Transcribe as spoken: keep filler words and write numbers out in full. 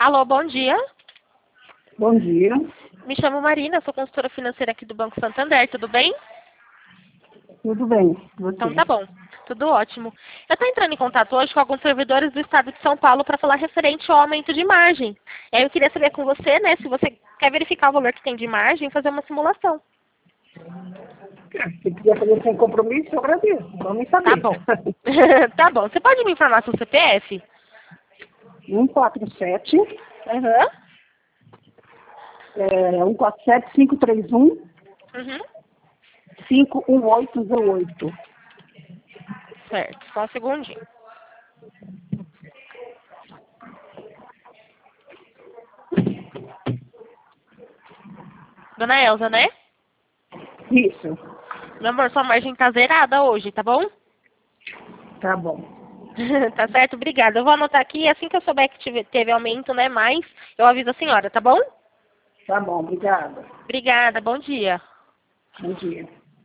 Alô, bom dia. Bom dia. Me chamo Marina, sou consultora financeira aqui do Banco Santander, tudo bem? Tudo bem, Então você? tá bom, tudo ótimo. Eu estou entrando em contato hoje com alguns servidores do estado de São Paulo para falar referente ao aumento de margem. E aí eu queria saber com você, né, se você quer verificar o valor que tem de margem e fazer uma simulação. Se quiser fazer sem compromisso, eu agradeço. Vamos Tá saber. bom. Tá bom. Você pode me informar seu C P F? um quatro sete, Aham. é, um quatro sete, cinco três um, Uhum. cinco um oito zero oito. Certo, só um segundinho. Dona Elza, né? Isso. Meu amor, sua margem tá zerada hoje, tá bom? Tá bom. Tá certo, obrigada. Eu vou anotar aqui e assim que eu souber que tive- teve aumento, né, mais, eu aviso a senhora, tá bom? Tá bom, obrigada. Obrigada, bom dia. Bom dia.